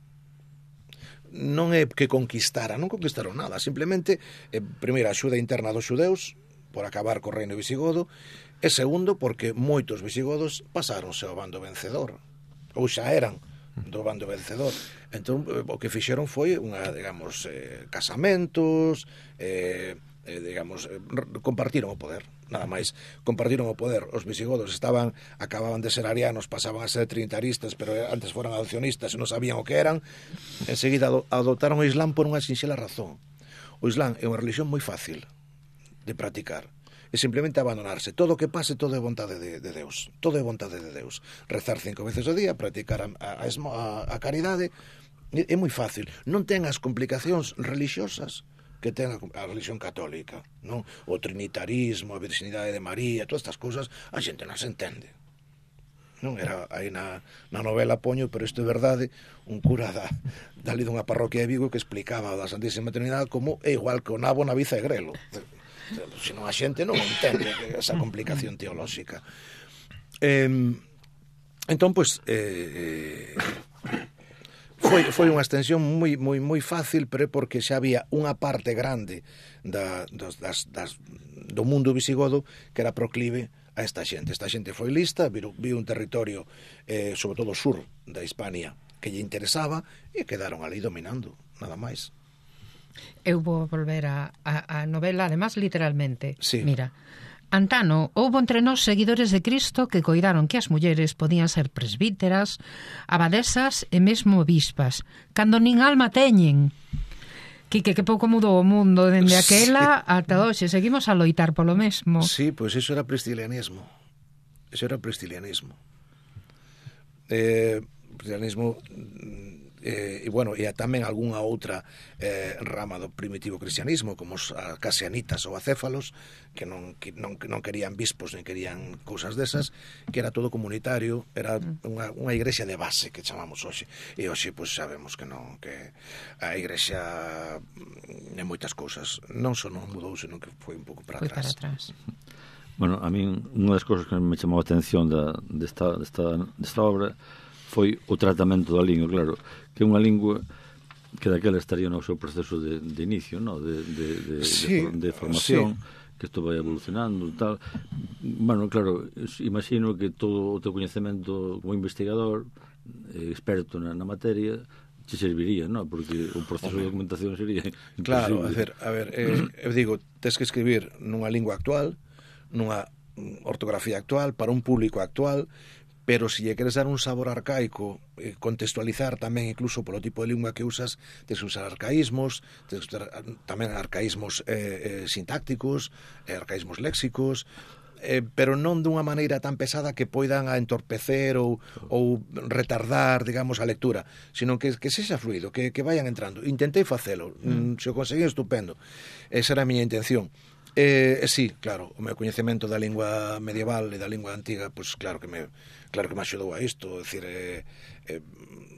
Non é que conquistara, non conquistaron nada, simplemente, eh, primeiro, a axuda interna dos xudeus, por acabar co reino visigodo, e segundo, porque moitos visigodos pasáronse ao bando vencedor, ou xa eran do bando vencedor. Entón, o que fixeron foi unha, digamos, eh, casamentos, eh, eh, digamos, eh, compartiron o poder, nada máis, compartiron o poder. Os visigodos estaban, acababan de ser arianos, pasaban a ser trinitaristas, pero antes foran adopcionistas e non sabían o que eran. Enseguida adoptaron o Islán por unha sinxela razón. O Islán é unha religión moi fácil de practicar, é simplemente abandonarse. Todo o que pase, todo é vontade de, de Deus, todo é vontade de Deus. Rezar cinco veces ao día, practicar a, a, a, a caridade, é, é moi fácil. Non ten as complicacións religiosas que ten a religión católica, non? O trinitarismo, a virxinidade de María, todas estas cousas, a xente non se entende. Non era aí na, na novela poño, pero isto é verdade, un cura da, dali dunha parroquia de Vigo que explicaba da Santísima Trinidade como é igual que o nabo na biza de grelo. Senón a xente non entende esa complicación teolóxica. Eh, entón, pois, eh, foi, foi unha extensión moi, moi, moi fácil, pero é porque xa había unha parte grande da, das, das, do mundo visigodo que era proclive a esta xente. Esta xente foi lista, viu, viu un territorio, eh, sobre todo o sur da Hispania, que lle interesaba, e quedaron ali dominando, nada máis. Eu vou volver a, a, a novela, además, literalmente. Sí. Mira, antano, houbo entre nós seguidores de Cristo que coidaron que as mulleres podían ser presbíteras, abadesas e mesmo obispas, cando nin alma teñen. Quique, que pouco mudou o mundo dende aquela sí. ata hoxe. Seguimos a loitar polo mesmo. Sí, pois pues iso era prestilianismo. Iso era prestilianismo. Eh, prestilianismo... Eh, e bueno, e tamén algunha outra eh, rama do primitivo cristianismo, como os casianitas ou acéfalos, que non, que non, que non querían bispos nin querían cousas desas, que era todo comunitario, era unha, unha igrexa de base que chamamos hoxe. E hoxe pois sabemos que non, que a igrexa é moitas cousas, non só non mudou, senón que foi un pouco para foi atrás. para atrás. Bueno, a min unha das cousas que me chamou a atención da, desta, desta, desta obra foi o tratamento da lingua, claro, que é unha lingua que daquela estaría no seu proceso de, de inicio, no? de, de, de, sí, de, de formación, sí. que isto vai evolucionando e tal. Bueno, claro, imagino que todo o teu coñecemento como investigador, eh, experto na, na materia, te serviría, no? Porque o proceso de documentación sería imposible. Claro, a ver, a ver eh, eu digo, tes que escribir nunha lingua actual, nunha ortografía actual, para un público actual, pero se lle queres dar un sabor arcaico, eh, contextualizar tamén incluso polo tipo de lingua que usas, tens que usar arcaísmos, tens que usar tamén arcaísmos eh, eh, sintácticos, eh, arcaísmos léxicos, eh, pero non dunha maneira tan pesada que poidan a entorpecer ou, ou retardar, digamos, a lectura, sino que, que sexa fluido, que, que vayan entrando. Intentei facelo, mm. se o conseguí estupendo. Esa era a miña intención. Eh, sí, claro, o meu coñecemento da lingua medieval e da lingua antiga, pois pues, claro que me claro que me axudou a isto, é dicir, eh, eh,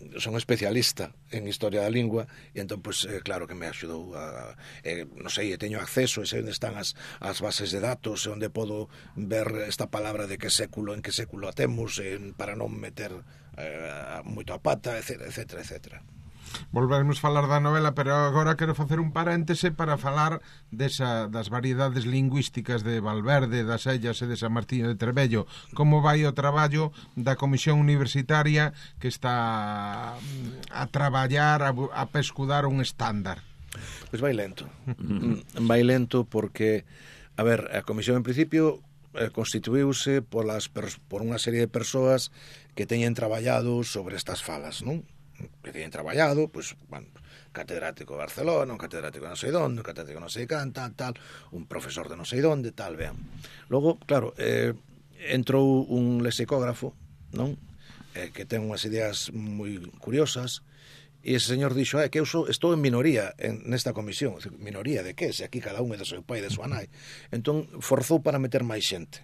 son especialista en historia da lingua e entón, pois, eh, claro que me axudou a, eh, non sei, teño acceso e sei onde están as, as bases de datos e onde podo ver esta palabra de que século, en que século a temos, eh, para non meter eh, moito a pata, etcétera, etcétera, etcétera. Volveremos falar da novela, pero agora quero facer un paréntese para falar desa, das variedades lingüísticas de Valverde, das Ellas e de San Martín de Trebello. Como vai o traballo da Comisión Universitaria que está a traballar, a, a pescudar un estándar? Pois vai lento. Vai lento porque, a ver, a Comisión en principio eh, constituíuse por, las, por unha serie de persoas que teñen traballado sobre estas falas, non? Que teñen traballado, pois, bueno, catedrático de Barcelona, un catedrático de non sei donde, un catedrático de non sei can, tal, tal, un profesor de non sei donde, tal, vean. Logo, claro, eh, entrou un lexicógrafo, non? Eh, que ten unhas ideas moi curiosas, e ese señor dixo, eh, que eu sou, estou en minoría en, nesta comisión. Minoría de que? Se aquí cada un é do seu pai e de súa nai. Entón, forzou para meter máis xente.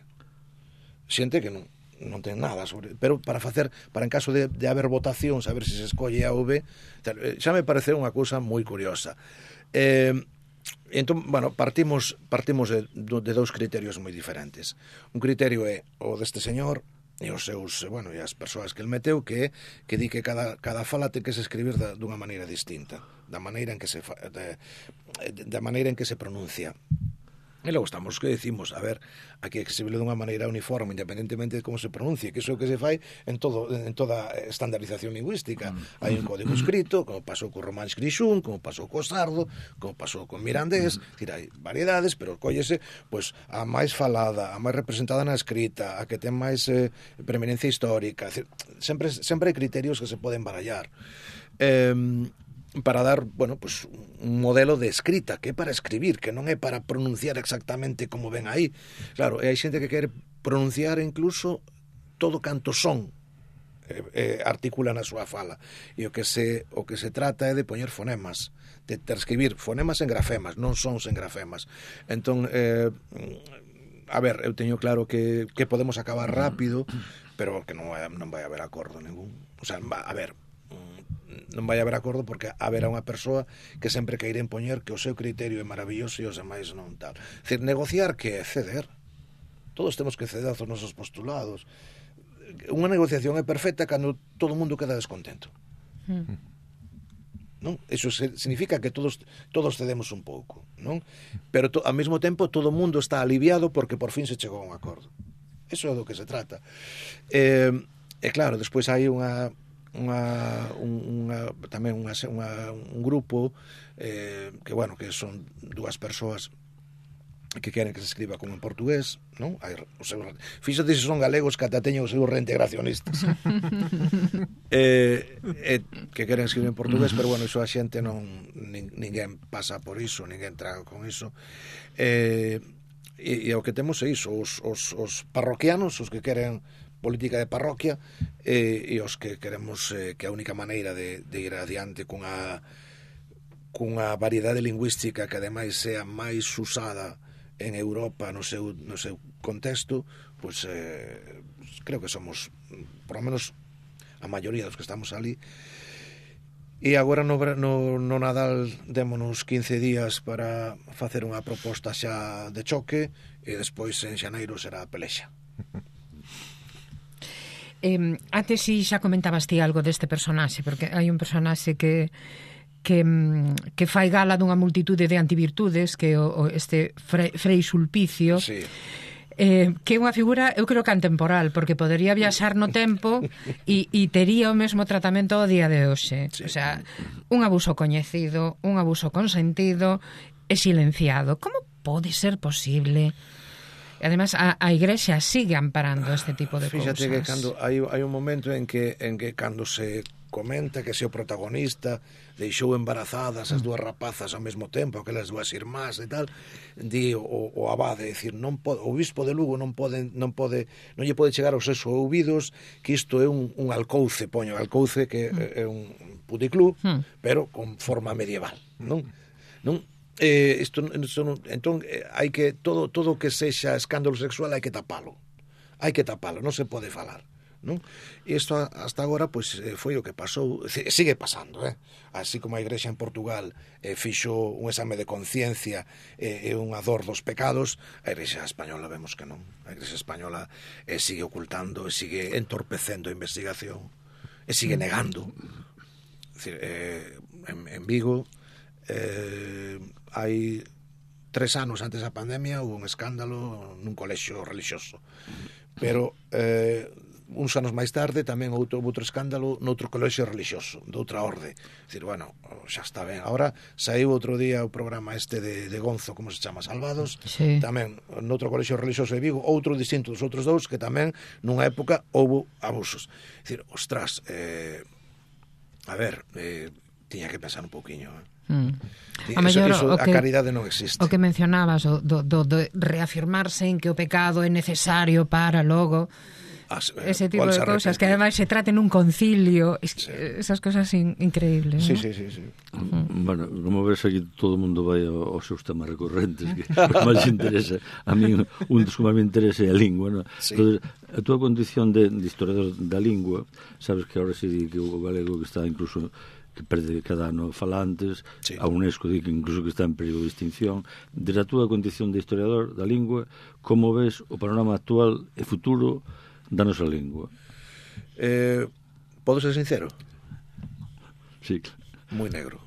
Xente que non non ten nada sobre, pero para facer, para en caso de, de haber votación, saber se se escolle A ou B, xa me pareceu unha cousa moi curiosa. Eh, entón, bueno, partimos partimos de, de dous criterios moi diferentes. Un criterio é o deste señor e os seus, bueno, e as persoas que el meteu, que que di que cada cada fala ten que se escribir da, dunha maneira distinta, da maneira en que se fa, de, da maneira en que se pronuncia. E logo estamos que decimos, a ver, aquí é que se vele dunha maneira uniforme, independentemente de como se pronuncie, que iso é o que se fai en todo en toda estandarización lingüística. Hai un código escrito, como pasou co románx grixún, como pasou co sardo, como pasou con mirandés, decir, hai variedades, pero cóllese, pois, a máis falada, a máis representada na escrita, a que ten máis eh, preeminencia histórica, decir, sempre, sempre hai criterios que se poden barallar. Eh, para dar, bueno, pues un modelo de escrita, que é para escribir, que non é para pronunciar exactamente como ven aí. Claro, e hai xente que quere pronunciar incluso todo canto son, eh, eh, articula na súa fala. E o que se o que se trata é de poñer fonemas, de transcribir fonemas en grafemas, non sons en grafemas. Entón, eh, a ver, eu teño claro que, que podemos acabar rápido, pero que non vai, non vai haber acordo ningún. O sea, a ver, non vai haber acordo porque haberá unha persoa que sempre queira impoñer que o seu criterio é maravilloso e os demais non tal. É dicir, negociar que é ceder. Todos temos que ceder aos nosos postulados. Unha negociación é perfecta cando todo o mundo queda descontento. Mm. Non? Eso significa que todos todos cedemos un pouco, non? Pero to, ao mesmo tempo todo o mundo está aliviado porque por fin se chegou a un acordo. Eso é do que se trata. E, e claro, despois hai unha Unha, unha, tamén unha, unha, un grupo eh, que, bueno, que son dúas persoas que queren que se escriba como en portugués, non? Hai o seu, fíxate se son galegos que ata teñen os seus reintegracionistas eh, eh, que queren escribir en portugués, pero bueno, iso a xente non, nin, ninguén pasa por iso, ninguén traga con iso. Eh, e, e o que temos é iso, os, os, os parroquianos, os que queren política de parroquia, eh, e os que queremos eh, que a única maneira de, de ir adiante cunha, cunha variedade lingüística que ademais sea máis usada en Europa no seu, no seu contexto, pois eh, creo que somos, por lo menos a maioría dos que estamos ali. E agora no, no, no Nadal démonos quince días para facer unha proposta xa de choque e despois en xaneiro será a pelexa. Eh, antes si xa comentabas ti algo deste personaxe, porque hai un personaxe que que, que fai gala dunha multitude de antivirtudes, que o, o este Frei, Frei Sulpicio, sí. eh, que é unha figura, eu creo que antemporal, porque podería viaxar no tempo e, e tería o mesmo tratamento ao día de hoxe. Sí. O sea, un abuso coñecido, un abuso consentido e silenciado. Como pode ser posible? E además a, a Igrexa sigue amparando este tipo de cousas. Fíxate que cando hai, hai un momento en que en que cando se comenta que se o protagonista deixou embarazadas as dúas rapazas ao mesmo tempo, aquelas dúas irmás e tal, di o, o abade, decir, non pode, o bispo de Lugo non pode non pode non lle pode chegar aos seus ouvidos que isto é un, un alcouce, poño, alcouce que é, é un puticlub, mm. pero con forma medieval, non? Non? Eh, isto, isto non, entón eh, hai que todo todo que sexa escándalo sexual hai que tapalo. Hai que tapalo, non se pode falar. non? E isto hasta agora pois foi o que pasou, sigue pasando, eh? Así como a Igrexa en Portugal eh, fixo un exame de conciencia e eh, unha dor dos pecados, a Igrexa española vemos que non. A Igrexa española eh, sigue ocultando, e sigue entorpecendo a investigación, e sigue negando. É dicir, eh, en, en Vigo eh, hai tres anos antes da pandemia houve un escándalo nun colexio religioso, pero eh, uns anos máis tarde tamén outro, outro escándalo noutro colexio religioso de outra orde. É dicir, bueno, xa está ben. Ahora saiu outro día o programa este de, de Gonzo, como se chama, Salvados, sí. Tamén noutro colexio religioso de Vigo, outro distinto dos outros dous, que tamén nunha época houve abusos. É dicir, ostras, eh, a ver, eh, tiña que pensar un pouquiño, eh. Mm. A, mellor, eso, eso, que, a caridade non existe. O que mencionabas o, do, do, do reafirmarse en que o pecado é necesario para logo As, eh, ese tipo de cosas que además se traten un concilio, es, sí. Esas cosas in, increíbles, sí, ¿no? sí, sí, sí. Uh-huh. Bueno, como ves aquí todo o mundo vai aos seus temas recurrentes que máis interesa a mí un dos que máis me interesa é a lingua, ¿no? Sí. Entonces, a túa condición de, de historiador da lingua, sabes que agora se di que o galego que está incluso que perde cada ano falantes, sí. A UNESCO di que incluso que está en período de extinción. Desde a túa condición de historiador da lingua, como ves o panorama actual e futuro da nosa lingua? Eh, podo ser sincero? Sí. Moi negro.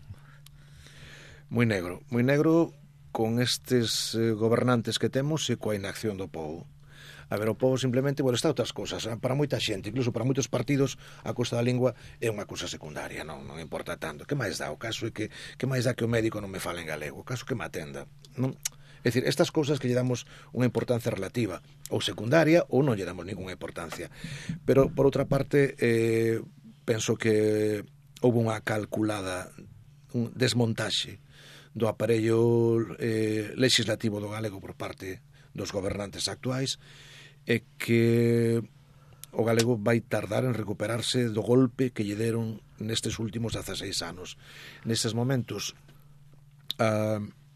Moi negro. Moi negro con estes eh, gobernantes que temos e coa inacción do povo. A ver, o povo simplemente, bueno, está outras cosas. Para moita xente, incluso para moitos partidos, a cousa da lingua é unha cousa secundaria, non, non importa tanto. Que máis dá? O caso é que, que máis dá que o médico non me fale en galego? O caso é que me atenda, non? É dicir, estas cousas que lle damos unha importancia relativa ou secundaria ou non lle damos ninguna importancia. Pero, por outra parte, eh, penso que houve unha calculada un desmontaxe do aparello eh, legislativo do galego por parte dos gobernantes actuais, é que o galego vai tardar en recuperarse do golpe que lle deron nestes últimos dezaseis anos. Nestes momentos uh,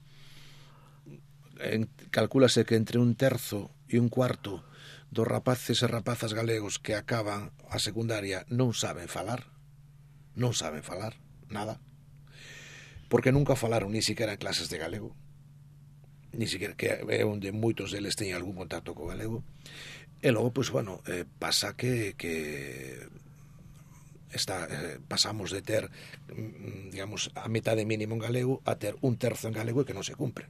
en, calcúlase que entre un terzo e un cuarto dos rapaces e rapazas galegos que acaban a secundaria non saben falar, non saben falar nada, porque nunca falaron ni siquiera en clases de galego, ni siquiera, que é onde moitos deles teñen algún contacto co galego. E logo, pois, bueno, eh, pasa que, que está, eh, pasamos de ter, digamos, a metade mínimo en galego a ter un terzo en galego e que non se cumpre.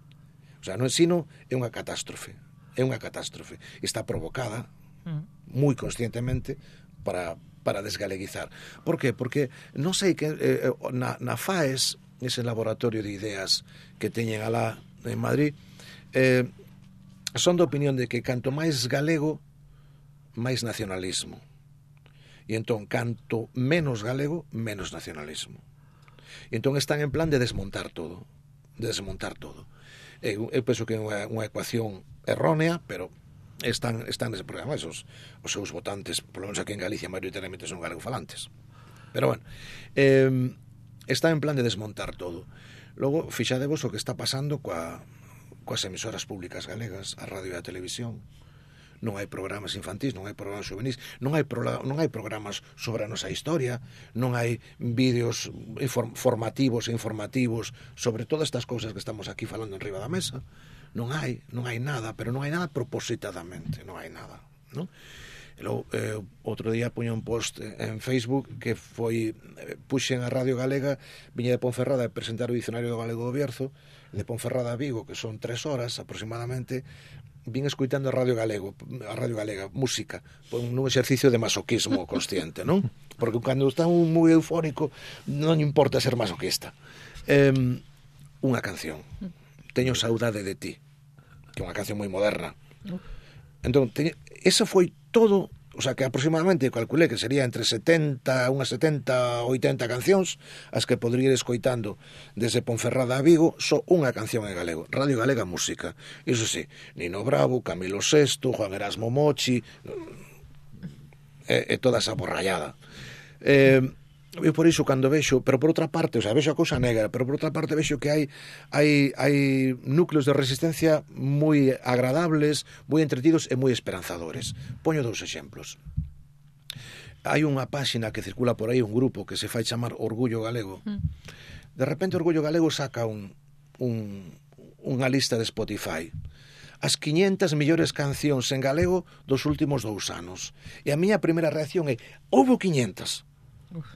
O sea, no ensino é unha catástrofe, é unha catástrofe. Está provocada, moi conscientemente, para, para desgaleguizar. Por qué? Porque non sei que eh, na, na FAES, ese laboratorio de ideas que teñen alá en Madrid, eh, son de opinión de que canto máis galego, máis nacionalismo. E entón, canto menos galego, menos nacionalismo. E entón están en plan de desmontar todo, de desmontar todo. Eu, eu penso que é unha, unha ecuación errónea, pero están, están nese programa. Esos, os seus votantes, por lo menos aquí en Galicia, maioritariamente son galegofalantes. Pero bueno, eh, está en plan de desmontar todo. Logo, fixadevos o que está pasando coa, coas emisoras públicas galegas, a radio e a televisión. Non hai programas infantís, non hai programas juvenis, non hai, pro, non hai programas sobre a nosa historia, non hai vídeos inform, formativos e informativos sobre todas estas cousas que estamos aquí falando enriba da mesa. Non hai, non hai nada, pero non hai nada propositadamente, non hai nada, non? E logo, eh, outro día puño un post en Facebook que foi, eh, puxen a Radio Galega, viña de Ponferrada a presentar o Dicionario do Galego do Bierzo, de Ponferrada a Vigo, que son tres horas aproximadamente, vin escuitando a Radio Galego, a Radio Galega, música, nun exercicio de masoquismo consciente, non? Porque cando está un moi eufórico non importa ser masoquista. Eh, unha canción, Teño saudade de ti, que é unha canción moi moderna. Entón, te, esa foi todo, o sea, que aproximadamente calculé que sería entre setenta, unhas setenta, oitenta cancións as que podría ir escoitando desde Ponferrada a Vigo, só unha canción en galego, Radio Galega Música. Iso sí, Nino Bravo, Camilo Sesto, Juan Erasmo Mochi, e, e toda esa borrallada. Eh, eu por iso cando vexo, pero por outra parte, o sea, vexo a cousa negra, pero por outra parte vexo que hai hai hai núcleos de resistencia moi agradables, moi entretidos e moi esperanzadores. Poño dous exemplos. Hai unha páxina que circula por aí, un grupo que se fai chamar Orgullo Galego. De repente Orgullo Galego saca un, un unha lista de Spotify, as quinhentas millores cancións en galego dos últimos dous anos. E a miña primeira reacción é: houbo quinhentas. Uf.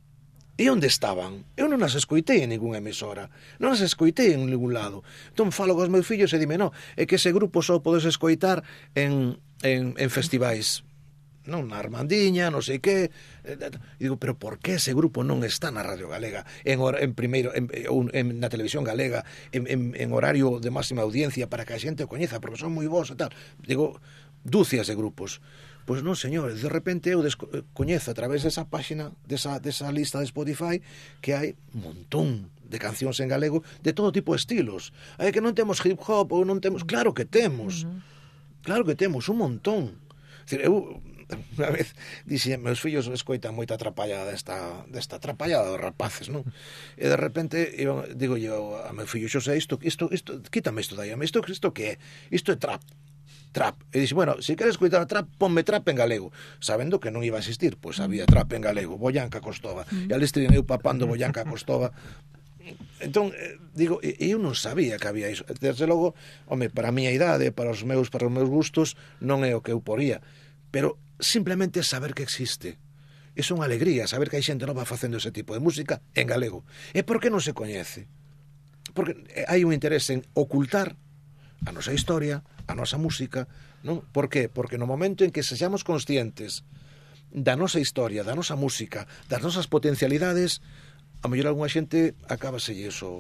E onde estaban? Eu non as escoitei en ninguna emisora, non as escoitei en ningún lado. Entón falo cos meus fillos e dime: no, é que ese grupo só podes escoitar en, en, en festivais, non na Armandiña, non sei que. E digo, pero por que ese grupo non está na Radio Galega, en, en primeiro, en, en, na televisión galega, en, en, en horario de máxima audiencia para que a xente o coñeza, porque son moi bons e tal? Digo, dúcias de grupos. Pois non, señores, de repente eu coñezo a través desa páxina, desa, desa lista de Spotify, que hai un montón de cancións en galego de todo tipo de estilos. Hai que non temos hip hop ou non temos... Claro que temos. Uh-huh. Claro que temos, un montón. Decir, eu unha vez dixen, meus fillos escoitan moita atrapallada desta, desta atrapallada dos rapaces, non? E de repente eu digo yo a meu fillo, xo sei, isto, isto, isto, quítame isto dai, isto, isto que é? Isto é trap. Trap. E dixo, bueno, se queres escoitar trap, ponme trap en galego. Sabendo que non iba a existir, pois había trap en galego, Boyanca Costova. E ali estiven eu papando Boyanca Costova. Entón, digo, eu non sabía que había iso. Desde logo, home, para a miña idade, para os meus, para os meus gustos, non é o que eu poría. Pero simplemente saber que existe. É unha alegría saber que hai xente nova facendo ese tipo de música en galego. E por que non se coñece? Porque hai un interés en ocultar a nosa historia, a nosa música, non? Por que? Porque no momento en que sexamos conscientes da nosa historia, da nosa música, das nosas potencialidades, a mellor algunha xente acábase iso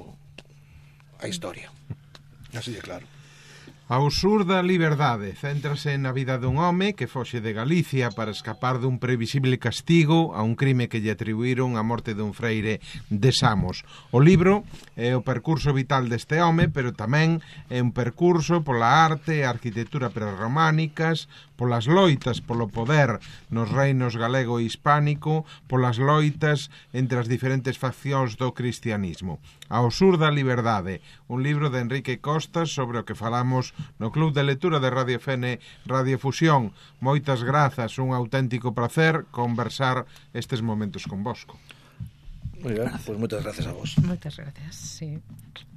a historia. Así de claro. Ao sur da liberdade, céntrase na vida dun home que foxe de Galicia para escapar dun previsible castigo a un crime que lle atribuíron a morte dun freire de Samos. O libro é o percurso vital deste home, pero tamén é un percurso pola arte e arquitectura prerrománicas, polas loitas polo poder nos reinos galego e hispánico, polas loitas entre as diferentes faccións do cristianismo. Ao sur da liberdade, un libro de Enrique Costas sobre o que falamos no Club de Lectura de Radio F N Radiofusión. Moitas grazas, un auténtico placer conversar estes momentos con vosco. Moi ben, pois moitas gracias a vos. Moitas gracias, sí.